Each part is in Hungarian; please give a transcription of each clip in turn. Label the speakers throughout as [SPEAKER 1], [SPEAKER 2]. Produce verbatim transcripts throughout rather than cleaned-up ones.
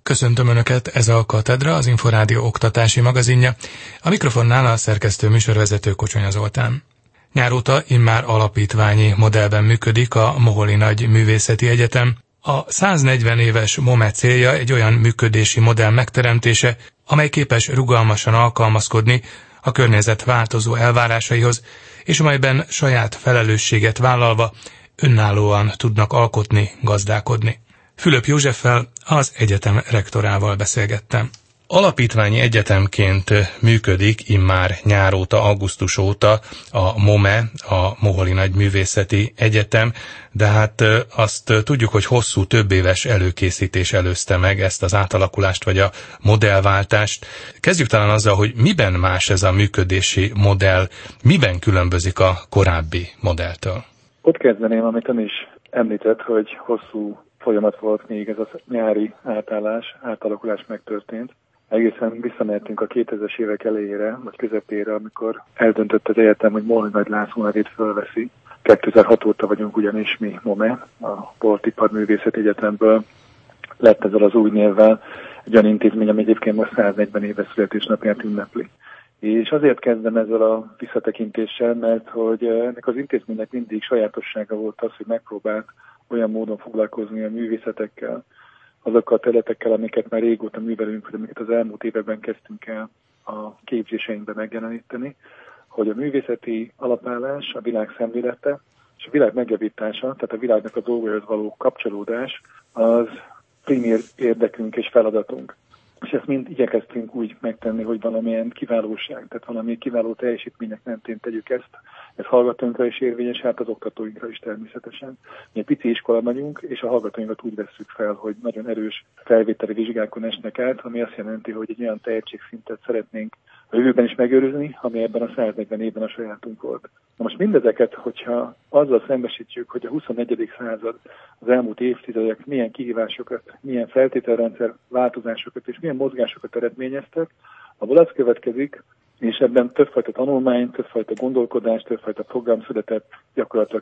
[SPEAKER 1] Köszöntöm Önöket, ez a Katedra, az Inforádió oktatási magazinja. A mikrofonnál a szerkesztő műsorvezető Kocsonya Zoltán. Nyár óta immár alapítványi modellben működik a Moholi Nagy Művészeti Egyetem. A száznegyven éves MOME célja egy olyan működési modell megteremtése, amely képes rugalmasan alkalmazkodni a környezet változó elvárásaihoz, és amelyben saját felelősséget vállalva önállóan tudnak alkotni, gazdálkodni. Fülöp Józseffel, az egyetem rektorával beszélgettem. Alapítványi egyetemként működik immár nyár óta, augusztus óta a MOME, a Moholi Nagy Művészeti Egyetem, de hát azt tudjuk, hogy hosszú, több éves előkészítés előzte meg ezt az átalakulást, vagy a modellváltást. Kezdjük talán azzal, hogy miben más ez a működési modell, miben különbözik a korábbi modelltől?
[SPEAKER 2] Ott kezdeném, amit ön is említett, hogy hosszú folyamat volt, még ez a nyári átállás, átalakulás megtörtént. Egészen visszamehetünk a kétezres évek elejére, vagy közepére, amikor eldöntött az egyetem, hogy Moholi Nagy László nevét fölveszi. kétezer-hat óta vagyunk ugyanis mi MOME, a Boltiparművészeti Egyetemből lett ezzel az új névvel egy olyan intézmény, ami egyébként most száznegyven éves születésnapját ünnepli. És azért kezdem ezzel a visszatekintéssel, mert hogy ennek az intézménynek mindig sajátossága volt az, hogy megpróbált olyan módon foglalkozni a művészetekkel, azokkal a területekkel, amiket már régóta művelünk, vagy amiket az elmúlt években kezdtünk el a képzéseinkben megjeleníteni, hogy a művészeti alapállás, a világ szemlélete és a világ megjavítása, tehát a világnak a dolgaihoz való kapcsolódás, az primér érdekünk és feladatunk. És ezt mind igyekeztünk úgy megtenni, hogy valamilyen kiválóság, tehát valami kiváló teljesítmények mentén tegyük ezt. Ez hallgatóinkra is érvényes, hát az oktatóinkra is természetesen. Mi egy pici iskola vagyunk, és a hallgatóinkat úgy vesszük fel, hogy nagyon erős felvételi vizsgákon esnek át, ami azt jelenti, hogy egy olyan tehetségszintet szeretnénk a jövőben is megőrizni, ami ebben a száznegyven évben a sajátunk volt. Na most mindezeket, hogyha azzal szembesítjük, hogy a huszonegyedik század, az elmúlt évtizedek milyen kihívásokat, milyen feltételrendszer változásokat és milyen mozgásokat eredményeztek, abból az következik, és ebben többfajta tanulmány, többfajta gondolkodás, többfajta program született gyakorlatilag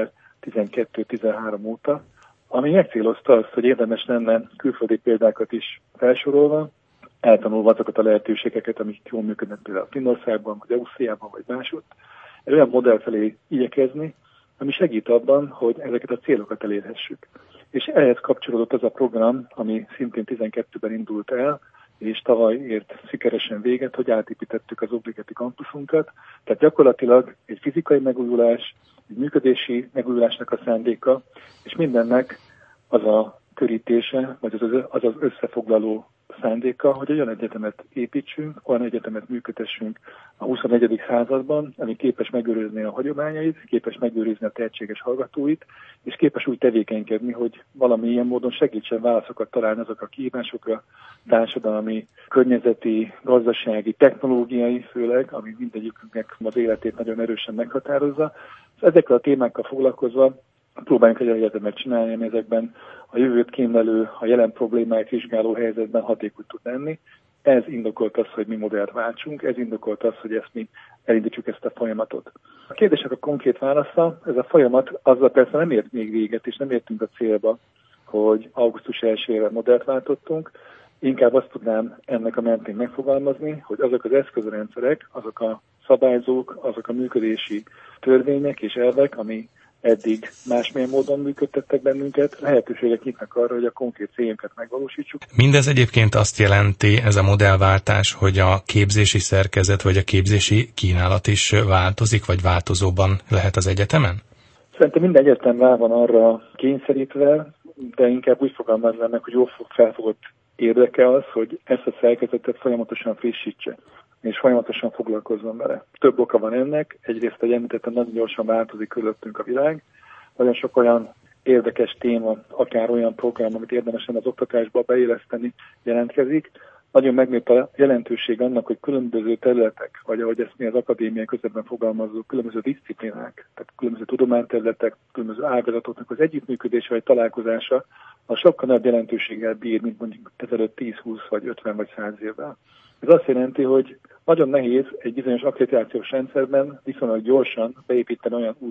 [SPEAKER 2] kétezer-tizenkettő-tizenhárom óta, ami megcélozta azt, hogy érdemes lenne külföldi példákat is felsorolva, eltanulva azokat a lehetőségeket, amik jól működnek például Finnországban, vagy Ausztriában, vagy máshogy, egy olyan modell felé igyekezni, ami segít abban, hogy ezeket a célokat elérhessük. És ehhez kapcsolódott az a program, ami szintén tizenkettőben indult el, és tavaly ért sikeresen véget, hogy átépítettük az Obligeti kampuszunkat. Tehát gyakorlatilag egy fizikai megújulás, egy működési megújulásnak a szándéka, és mindennek az a körítése, vagy az az, az összefoglaló szándéka, hogy olyan egyetemet építsünk, olyan egyetemet működtessünk a huszonegyedik században, ami képes megőrizni a hagyományait, képes megőrizni a tehetséges hallgatóit, és képes úgy tevékenykedni, hogy valamilyen módon segítsen válaszokat találni azok a kihívásokra, társadalmi, környezeti, gazdasági, technológiai főleg, ami mindegyikünknek az életét nagyon erősen meghatározza. Ezekkel a témákkal foglalkozva próbáljunk egy egyetemet csinálni, ami ezekben a jövőt kémlelő, a jelen problémáit vizsgáló helyzetben hatékony tud lenni. Ez indokolt az, hogy mi modellt váltsunk, ez indokolt az, hogy ezt mi elindítsuk ezt a folyamatot. A kérdésnek a konkrét válasza, ez a folyamat azzal persze nem ért még véget, és nem értünk a célba, hogy augusztus elsejére modellt váltottunk. Inkább azt tudnám ennek a mentén megfogalmazni, hogy azok az eszközrendszerek, azok a szabályzók, azok a működési törvények és elvek, ami eddig másmilyen módon működtettek bennünket, lehetőségek nyitnak arra, hogy a konkrét célunkat megvalósítsuk.
[SPEAKER 1] Mindez egyébként azt jelenti, ez a modellváltás, hogy a képzési szerkezet vagy a képzési kínálat is változik, vagy változóban lehet az egyetemen?
[SPEAKER 2] Szerintem minden egyetem rá van arra kényszerítve, de inkább úgy fogalmaznám meg, hogy jól felfogott érdeke az, hogy ezt a szerkezetet folyamatosan frissítse, és folyamatosan foglalkozzon vele. Több oka van ennek. Egyrészt, hogy említettem, nagyon gyorsan változik körülöttünk a világ. Nagyon sok olyan érdekes téma, akár olyan program, amit érdemesen az oktatásba beilleszteni, jelentkezik. Nagyon megnőtt a jelentőség annak, hogy különböző területek, vagy ahogy ezt mi az akadémiai közöbben fogalmazunk, különböző disziplinák, tehát különböző tudományterületek, különböző ágazatoknak az együttműködése vagy találkozása, az sokkal nagyobb jelentőséggel bír, mint mondjuk ezelőtt tíz, húsz, vagy ötven, vagy száz évvel. Ez azt jelenti, hogy nagyon nehéz egy bizonyos akkreditációs rendszerben viszonylag gyorsan beépíteni olyan új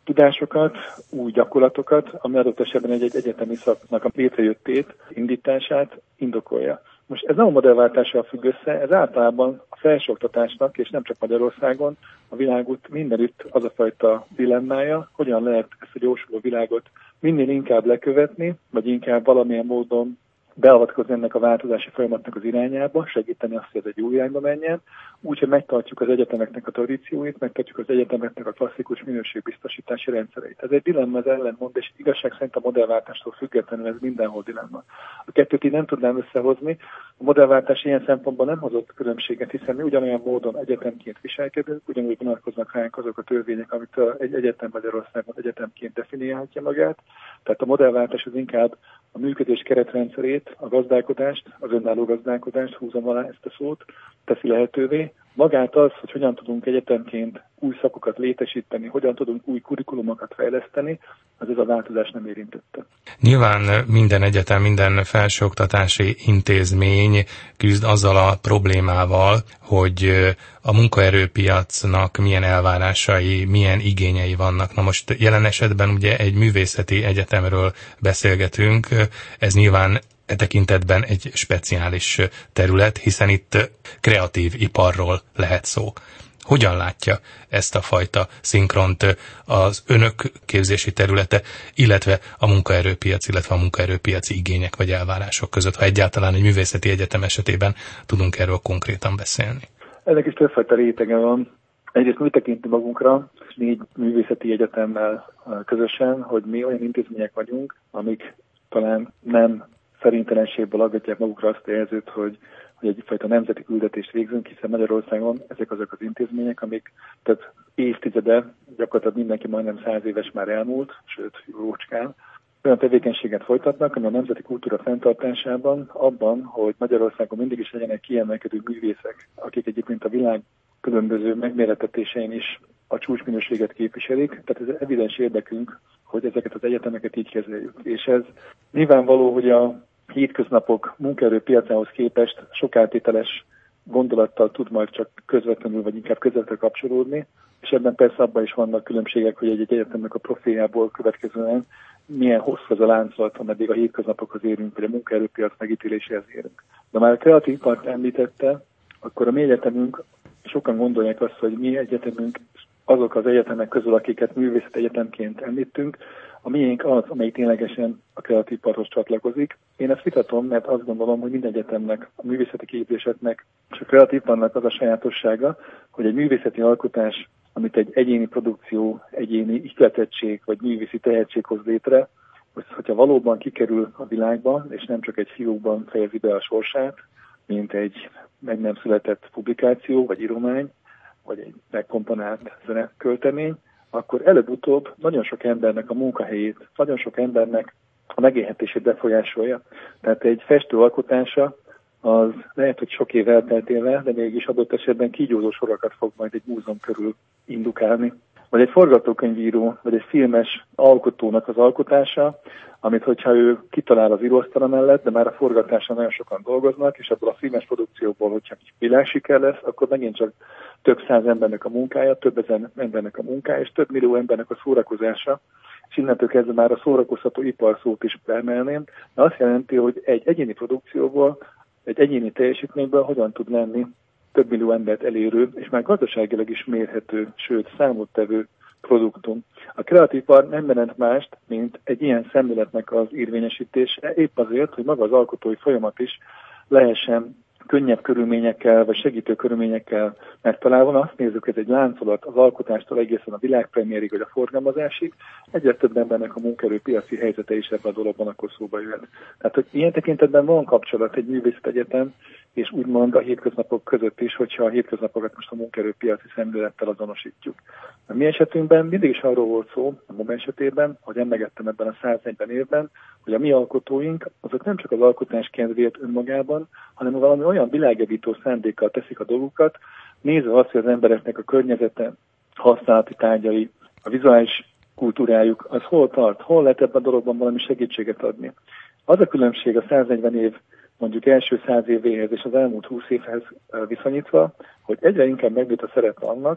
[SPEAKER 2] tudásokat, új gyakorlatokat, ami adott esetben egy-egy egyetemi szaknak a létrejöttét, indítását indokolja. Most ez nem a modellváltással függ össze, ez általában a felsőoktatásnak, és nem csak Magyarországon, a világot mindenütt az a fajta dilemmája, hogyan lehet ezt a gyorsuló világot minél inkább lekövetni, vagy inkább valamilyen módon beavatkozni ennek a változási folyamatnak az irányába, segíteni azt, hogy ez egy jó irányba menjen, úgyhogy megtartjuk az egyetemeknek a tradícióit, megtartjuk az egyetemeknek a klasszikus minőségbiztosítási rendszereit. Ez egy dilemma, ez ellentmond, és igazság szerint a modellváltástól függetlenül ez mindenhol dilemma. A kettőt így nem tudnám összehozni. A modellváltás ilyen szempontból nem hozott különbséget, hiszen mi ugyanolyan módon egyetemként viselkedünk, ugyanúgy vonatkoznak ránk azok a törvények, amit egy egyetem Magyarországon egyetemként definiálhatja magát. Tehát a modellváltás az inkább a működés keretrendszerét, a gazdálkodást, az önálló gazdálkodást, húzom alá ezt a szót, teszi lehetővé. Magát az, hogy hogyan tudunk egyetemként új szakokat létesíteni, hogyan tudunk új kurikulumokat fejleszteni, az ez a változás nem érintette.
[SPEAKER 1] Nyilván minden egyetem, minden felsőoktatási intézmény küzd azzal a problémával, hogy a munkaerőpiacnak milyen elvárásai, milyen igényei vannak. Na most jelen esetben ugye egy művészeti egyetemről beszélgetünk, ez nyilván e tekintetben egy speciális terület, hiszen itt kreatív iparról lehet szó. Hogyan látja ezt a fajta szinkront az önök képzési területe, illetve a munkaerőpiac, illetve a munkaerőpiaci igények vagy elvárások között, ha egyáltalán egy művészeti egyetem esetében tudunk erről konkrétan beszélni?
[SPEAKER 2] Ennek is többfajta rétege van. Egyrészt mi tekintünk magunkra, négy művészeti egyetemmel közösen, hogy mi olyan intézmények vagyunk, amik talán nem szerintelenségből aggatják magukra azt a jelzőt, hogy, hogy egyfajta nemzeti küldetést végzünk, hiszen Magyarországon ezek azok az intézmények, amik tehát évtizede, gyakorlatilag mindenki majdnem száz éves már elmúlt, sőt, jócskán, olyan tevékenységet folytatnak, ami a nemzeti kultúra fenntartásában, abban, hogy Magyarországon mindig is legyenek kiemelkedő művészek, akik egyébként a világ különböző megmérettetésein is a csúcsminőséget képviselik, tehát ez evidens érdekünk, hogy ezeket az egyetemeket így kezeljük. És ez nyilvánvaló, hogy a hétköznapok munkaerőpiacához képest sok áttételes gondolattal tud majd csak közvetlenül, vagy inkább közvetlenül kapcsolódni, és ebben persze abban is vannak különbségek, hogy egy egyetemnek a profiljából következően milyen hosszú az a láncolat, ameddig a hétköznapokhoz érünk, vagy a munkaerőpiac megítéléséhez érünk. De már a kreatív ipart említette, akkor a mi egyetemünk, sokan gondolják azt, hogy mi egyetemünk azok az egyetemek közül, akiket művészet egyetemként említünk, a miénk az, amely ténylegesen a kreatív iparhoz csatlakozik. Én ezt vitatom, mert azt gondolom, hogy minden egyetemnek, a művészeti képzéseknek és a kreatív iparnak az a sajátossága, hogy egy művészeti alkotás, amit egy egyéni produkció, egyéni ihletettség vagy művészi tehetség hoz létre, hogy hogyha valóban kikerül a világba, és nem csak egy fiókban fejezi be a sorsát, mint egy meg nem született publikáció vagy íromány, vagy egy megkomponált zeneköltemény, akkor előbb-utóbb nagyon sok embernek a munkahelyét, nagyon sok embernek a megélhetését befolyásolja. Tehát egy festő alkotása az lehet, hogy sok év elteltével, de mégis adott esetben kígyózó sorokat fog majd egy múzeum körül indukálni. Vagy egy forgatókönyvíró, vagy egy filmes alkotónak az alkotása, amit hogyha ő kitalál az íróasztala mellett, de már a forgatáson nagyon sokan dolgoznak, és ebből a filmes produkcióból, hogyha világsiker lesz, akkor megint csak több száz embernek a munkája, több ezer embernek a munkája, és több millió embernek a szórakozása, és innentől kezdve már a szórakoztató iparszót is beemelném, de azt jelenti, hogy egy egyéni produkcióból, egy egyéni teljesítményből hogyan tud lenni több millió embert elérő, és már gazdaságilag is mérhető, sőt számottevő produktum. A kreatív ipar nem jelent mást, mint egy ilyen szemléletnek az érvényesítése, épp azért, hogy maga az alkotói folyamat is lehessen könnyebb körülményekkel, vagy segítő körülményekkel megtalálva. Azt nézzük, hogy ez egy láncolat az alkotástól egészen a világpremierig, vagy a forgalmazásig. Egyre több embernek a munkaerőpiaci helyzete is ebben a dologban akkor szóba jöhet. Tehát, hogy ilyen tekintetben van kapcsolat egy művészetegyetem, és úgymond a hétköznapok között is, hogyha a hétköznapokat most a munkaerőpiaci szemlélettel azonosítjuk. A mi esetünkben mindig is arról volt szó, a MOME esetében, hogy emlegettem ebben a száznegyven évben, hogy a mi alkotóink azok nem csak az alkotás kedvéért önmagában, hanem valami olyan világevító szándékkal teszik a dolgukat, nézve azt, hogy az embereknek a környezete, használati tárgyai, a vizuális kultúrájuk, az hol tart, hol lehet ebben a dologban valami segítséget adni. Az a különbség a száznegyven év mondjuk első száz évéhez és az elmúlt húsz évhez viszonyítva, hogy egyre inkább megnőtt a szerepe annak,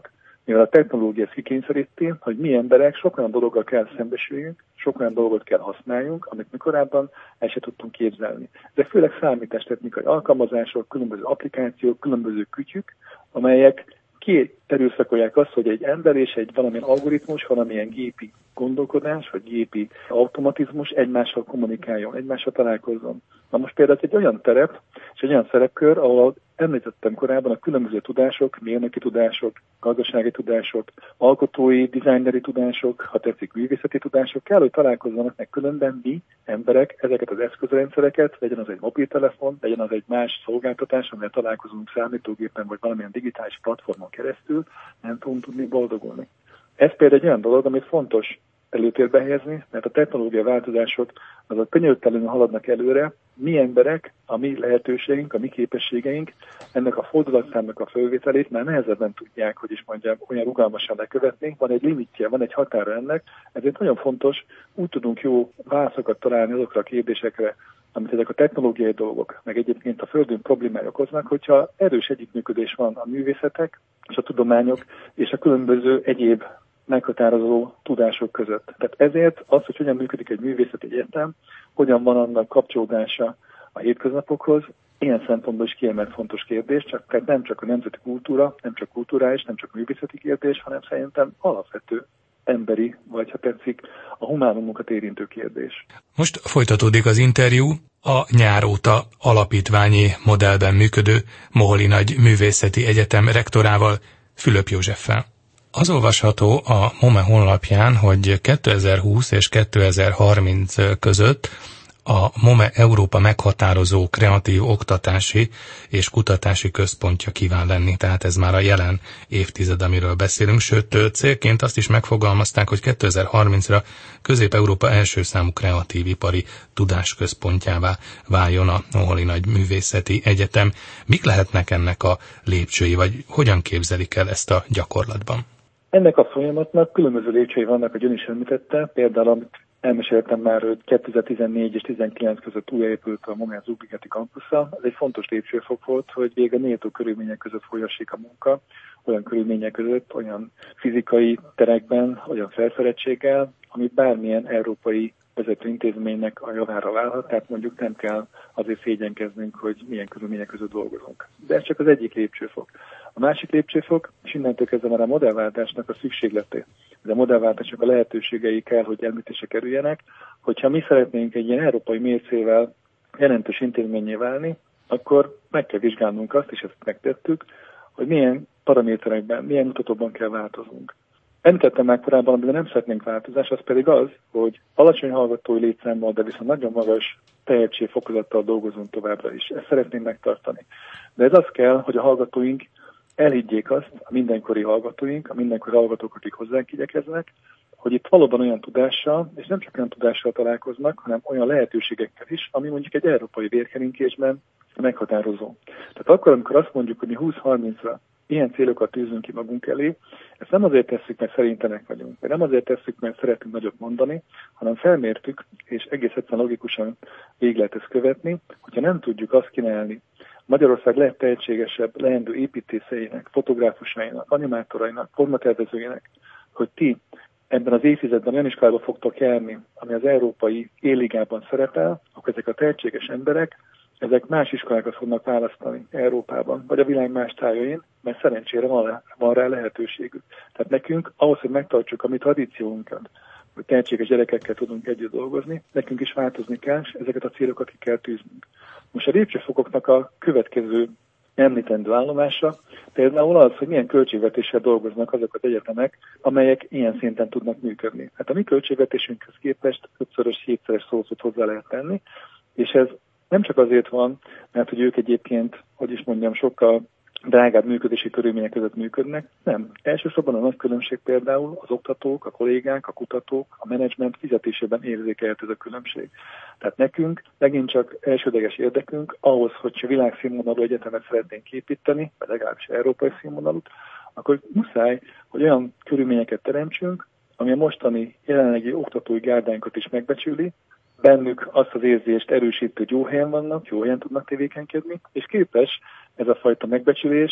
[SPEAKER 2] mivel a technológia ezt kikényszeríti, hogy mi emberek sok olyan dologgal kell szembesüljünk, sok olyan dolgot kell használjunk, amit mi korábban el sem tudtunk képzelni. De főleg számítástechnikai alkalmazások, különböző applikációk, különböző kütyük, amelyek kierőszakolják azt, hogy egy ember és egy valamilyen algoritmus, valamilyen gépi gondolkodás, vagy gépi automatizmus egymással kommunikáljon, egymással találkozzon. Na most például egy olyan terep, és egy olyan szerepkör, ahol említettem korábban a különböző tudások, mérnöki tudások, gazdasági tudások, alkotói, dizájneri tudások, ha tetszik, művészeti tudások kell, hogy találkozzanak, meg különben mi, emberek, ezeket az eszközrendszereket, legyen az egy mobiltelefon, legyen az egy más szolgáltatás, amivel találkozunk számítógépen, vagy valamilyen digitális platformon keresztül, nem tudunk tudni boldogulni. Ez például egy olyan dolog, amit fontos előtérbe helyezni, mert a technológia változások azok könyörtelenül haladnak előre, mi emberek, a mi lehetőségünk, a mi képességeink ennek a fordulatszámnak a fölvételét már nehezebben tudják, hogy is mondjam, olyan rugalmasan lekövetni, van egy limitje, van egy határa ennek, ezért nagyon fontos, úgy tudunk jó válaszokat találni azokra a kérdésekre, amit ezek a technológiai dolgok, meg egyébként a Földön problémája okoznak, hogyha erős együttműködés van a művészetek és a tudományok és a különböző egyéb meghatározó tudások között. Tehát ezért az, hogy hogyan működik egy művészeti egyetem, hogyan van annak kapcsolódása a hétköznapokhoz, ilyen szempontból is kiemelt fontos kérdés, csak, tehát nem csak a nemzeti kultúra, nem csak kulturális, nem csak művészeti kérdés, hanem szerintem alapvető emberi, vagy ha tetszik, a humánumokat érintő kérdés.
[SPEAKER 1] Most folytatódik az interjú a nyár óta alapítványi modellben működő Moholi Nagy Művészeti Egyetem rektorával, Fülöp Józseffel. Az olvasható a MOME honlapján, hogy kétezer-húsz és kétezer-harminc között a MOME Európa meghatározó kreatív oktatási és kutatási központja kíván lenni, tehát ez már a jelen évtized, amiről beszélünk, sőt célként azt is megfogalmazták, hogy kétezer-harmincra Közép-Európa első számú kreatív ipari tudásközpontjává váljon a Moholi Nagy Művészeti Egyetem. Mik lehetnek ennek a lépcsői, vagy hogyan képzelik el ezt a gyakorlatban?
[SPEAKER 2] Ennek a folyamatnak különböző lépcsői vannak, hogy ön is említette, például amit elmeséltem már, hogy kétezer-tizennégy és tizenkilenc között újjáépült a MOME Zugligeti campusza. Ez egy fontos lépcsőfok volt, hogy még a méltó körülmények között folyassék a munka, olyan körülmények között, olyan fizikai terekben, olyan felszereltséggel, amit bármilyen európai vezető intézménynek a javára válhat, tehát mondjuk nem kell azért szégyenkeznünk, hogy milyen körülmények között dolgozunk. De ez csak az egyik lépcsőfok. A másik lépcsőfok, és innentől kezdve már a modellváltásnak a szükségleté. De a modellváltásnak a lehetőségei kell, hogy említésre kerüljenek, hogyha mi szeretnénk egy ilyen európai mércével jelentős intézménnyé válni, akkor meg kell vizsgálnunk azt, és ezt megtettük, hogy milyen paraméterekben, milyen mutatóban kell változnunk. Említettem már korábban, amiben nem szeretnénk változás, az pedig az, hogy alacsony hallgatói létszámmal, de viszont nagyon magas tehetségfokozattal dolgozunk továbbra is. Ezt szeretnénk megtartani. De ez az kell, hogy a hallgatóink elhiggyék azt, a mindenkori hallgatóink, a mindenkori hallgatók, akik hozzánk igyekeznek, hogy itt valóban olyan tudással, és nem csak olyan tudással találkoznak, hanem olyan lehetőségekkel is, ami mondjuk egy európai vérkeringésben meghatározó. Tehát akkor, amikor azt mondjuk, hogy mi húsz-harmincra ilyen célokat tűzünk ki magunk elé, ezt nem azért tesszük, mert szerintenek vagyunk, vagy nem azért tesszük, mert szeretünk nagyot mondani, hanem felmértük, és egész egyszerűen logikusan végig lehet ezt követni, hogyha nem tudjuk azt kínálni Magyarország legtehetségesebb leendő építészeinek, fotográfusainak, animátorainak, formatervezőinek, hogy ti ebben az évtizedben olyan iskolába fogtok járni, ami az európai éligában szerepel, akkor ezek a tehetséges emberek, ezek más iskolákat fognak választani Európában, vagy a világ más tájain, mert szerencsére van, van rá lehetőségük. Tehát nekünk, ahhoz, hogy megtartsuk a mi tradíciónkat, hogy tehetséges gyerekekkel tudunk együtt dolgozni, nekünk is változni kell, és ezeket a célokat ki kell tűznünk. Most a lépcsőfokoknak a következő említendő állomása például az, hogy milyen költségvetéssel dolgoznak azok az egyetemek, amelyek ilyen szinten tudnak működni. Hát a mi költségvetésünkhez képest ötszörös, hétszeres szószót hozzá lehet tenni, és ez nem csak azért van, mert hogy ők egyébként, hogy is mondjam, sokkal drágább működési körülmények között működnek. Nem. Elsősorban a nagy különbség például az oktatók, a kollégák, a kutatók, a menedzsment fizetésében érzékelhető ez a különbség. Tehát nekünk megint csak elsődleges érdekünk ahhoz, hogy világszínvonalú egyetemet szeretnénk építeni, vagy legalábbis európai színvonalut, akkor muszáj, hogy olyan körülményeket teremtsünk, ami a mostani jelenlegi oktatói gárdánkat is megbecsüli, bennük azt az érzést erősítő, hogy jó helyen vannak, jó helyen tudnak tevékenykedni, és képes ez a fajta megbecsülés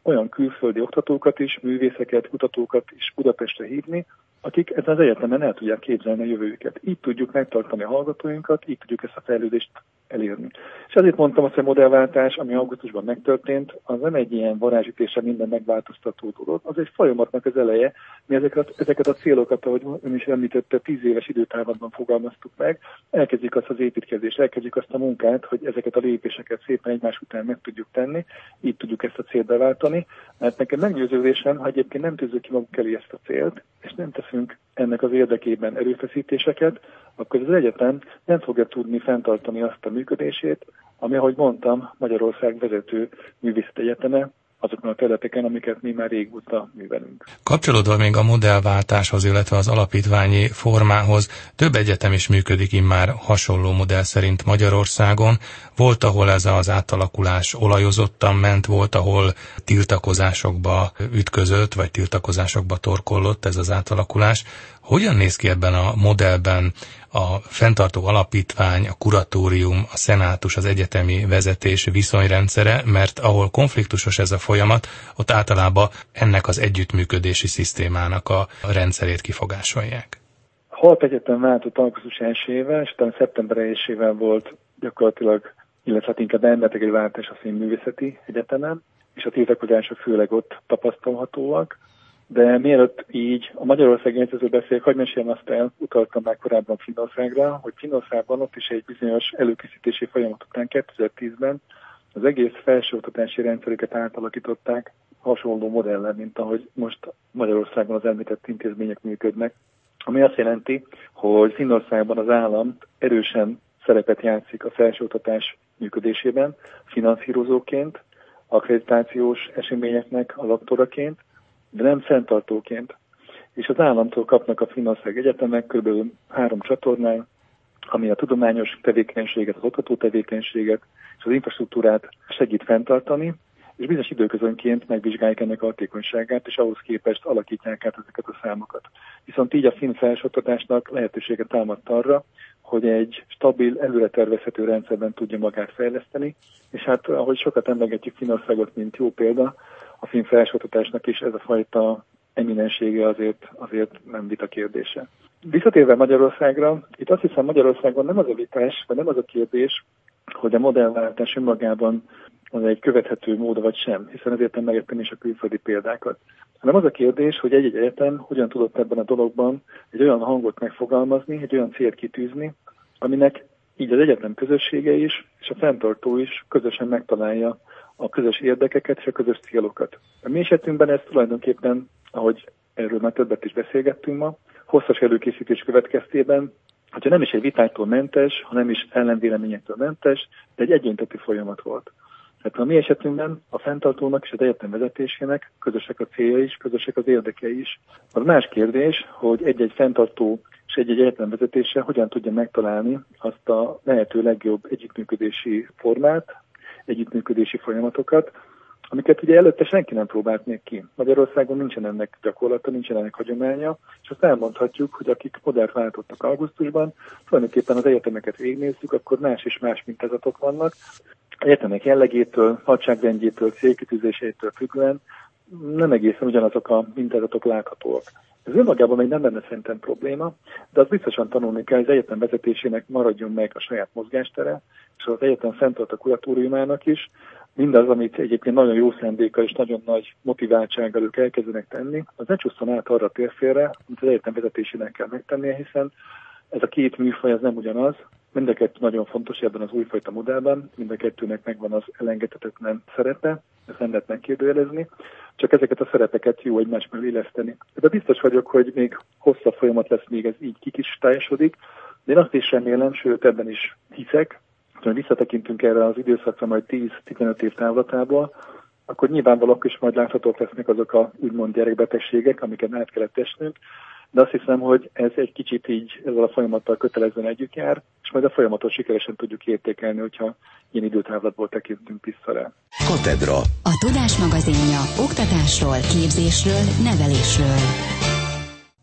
[SPEAKER 2] olyan külföldi oktatókat is, művészeket, kutatókat is Budapestre hívni, akik ezen az egyetemen el tudják képzelni a jövőjüket. Így tudjuk megtartani a hallgatóinkat, így tudjuk ezt a fejlődést elérni. És azért mondtam azt, hogy a modellváltás, ami augusztusban megtörtént, az nem egy ilyen varázsütésre minden megváltoztató dolog, az egy folyamatnak az eleje. Mi ezeket, ezeket a célokat, ahogy ön is említette, tíz éves időtávlatban fogalmaztuk meg, elkezdjük azt az építkezést, elkezdjük azt a munkát, hogy ezeket a lépéseket szépen egymás után meg tudjuk tenni, így tudjuk ezt a célt beváltani, mert nekem meggyőződésem, ha egyébként nem tűzzük ki magunk elé ezt a célt, és nem teszünk ennek az érdekében erőfeszítéseket, akkor az egyetem nem fogja tudni fenntartani azt a működését, ami, ahogy mondtam, Magyarország vezető művészeti egyeteme, azokon a területeken, amiket mi már régóta művelünk.
[SPEAKER 1] Kapcsolódva még a modellváltáshoz, illetve az alapítványi formához, több egyetem is működik immár hasonló modell szerint Magyarországon. Volt, ahol ez az átalakulás olajozottan ment, volt, ahol tiltakozásokba ütközött, vagy tiltakozásokba torkollott ez az átalakulás. Hogyan néz ki ebben a modellben a fenntartó alapítvány, a kuratórium, a szenátus, az egyetemi vezetés viszonyrendszere, mert ahol konfliktusos ez a folyamat, ott általában ennek az együttműködési szisztémának a rendszerét kifogásolják.
[SPEAKER 2] A Halp Egyetem váltott augusztus elsejével, és utána szeptember elsejével volt gyakorlatilag, illetve inkább elméletileg egy váltás a Színművészeti Egyetemen, és a tiltakozások főleg ott tapasztalhatóak. De mielőtt így a Magyarországi Egyezőről beszélek, hogy meséljem azt el, utaltam már korábban Finnországra, hogy Finnországban ott is egy bizonyos előkészítési folyamat után kétezer-tízben az egész felsőoktatási rendszerüket átalakították hasonló modellen, mint ahogy most Magyarországon az említett intézmények működnek. Ami azt jelenti, hogy Finnországban az állam erősen szerepet játszik a felsőoktatás működésében, finanszírozóként, akkreditációs eseményeknek alaptoraként, de nem fenntartóként. És az államtól kapnak a Finnország egyetemek kb. három csatornán, ami a tudományos tevékenységet, az oktató tevékenységet és az infrastruktúrát segít fenntartani, és bizonyos időközönként megvizsgálják ennek a hatékonyságát, és ahhoz képest alakítják át ezeket a számokat. Viszont így a finn felsőoktatásnak lehetőséget támadt arra, hogy egy stabil, előre tervezhető rendszerben tudja magát fejleszteni, és hát ahogy sokat emlegetjük Finnországot, mint jó példa, a finn felsőoktatásnak is ez a fajta eminensége azért, azért nem vita kérdése. Visszatérve Magyarországra, itt azt hiszem Magyarországon nem az a vitás, vagy nem az a kérdés, hogy a modellváltás önmagában az egy követhető mód vagy sem, hiszen ezért emlegettem is a külföldi példákat. Hanem az a kérdés, hogy egy-egy egyetem hogyan tudott ebben a dologban egy olyan hangot megfogalmazni, egy olyan célt kitűzni, aminek így az egyetem közössége is, és a fenntartó is közösen megtalálja a közös érdekeket és a közös célokat. A mi esetünkben ez tulajdonképpen, ahogy erről már többet is beszélgettünk ma, hosszas előkészítés következtében, hogyha nem is egy vitáktól mentes, hanem is ellenvéleményektől mentes, de egy egyéntetű folyamat volt. Tehát a mi esetünkben a fenntartónak és az egyetem vezetésének közösek a célja is, közösek az érdekei is. Az más kérdés, hogy egy-egy fenntartó és egy-egy egyetem vezetése hogyan tudja megtalálni azt a lehető legjobb együttműködési formát, együttműködési folyamatokat, amiket ugye előtte senki nem próbált még ki. Magyarországon nincsen ennek gyakorlata, nincsen ennek hagyománya, és azt elmondhatjuk, hogy akik modellt váltottak augusztusban, tulajdonképpen az egyetemeket végignézzük, akkor más és más mintázatok vannak. Egyetemek jellegétől, hadságrendjétől, célkitűzéseitől függően nem egészen ugyanazok a mintázatok láthatóak. Ez önmagában még nem lenne szerintem probléma, de az biztosan tanulni kell, hogy az egyetem vezetésének maradjon meg a saját mozgástere, és az egyetem fenntart a kuratóriumának is. Mindaz, amit egyébként nagyon jó szándékkal és nagyon nagy motiváltsággal ők elkezdenek tenni, az ne csúszson át arra a térfélre, amit az egyetem vezetésének kell megtennie, hiszen ez a két műfaj az nem ugyanaz. Mind a kettő nagyon fontos ebben az újfajta modellben, mind a kettőnek megvan az elengedhetetlen szerepe, ezt nem lehet megkérdőjelezni, csak ezeket a szerepeket jó egymás mellé illeszteni. De biztos vagyok, hogy még hosszabb folyamat lesz, még ez így kikristálysodik, de én azt is remélem, sőt ebben is hiszek, hogy visszatekintünk erre az időszakra majd tíz-tizenöt év távlatából, akkor nyilvánvalóan is majd láthatók lesznek azok a úgymond gyerekbetegségek, amiket át kellett esnünk, de azt hiszem, hogy ez egy kicsit így ezzel a folyamattal kötelezően együtt jár, és majd a folyamatot sikeresen tudjuk értékelni, hogyha ilyen időtávlatból tekintünk vissza rá.
[SPEAKER 3] Katedra.
[SPEAKER 4] A Tudás magazinja oktatásról, képzésről, nevelésről.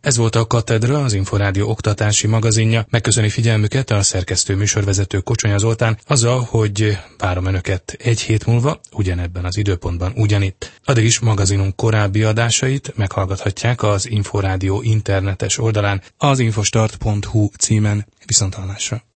[SPEAKER 1] Ez volt a Katedra, az Inforádió oktatási magazinja. Megköszöni figyelmüket a szerkesztő műsorvezető Kocsonya Zoltán azzal, hogy várom önöket egy hét múlva, ugyanebben az időpontban ugyanitt. Addig is magazinunk korábbi adásait meghallgathatják az Inforádió internetes oldalán, az infostart pont hu címen. Viszonthallásra.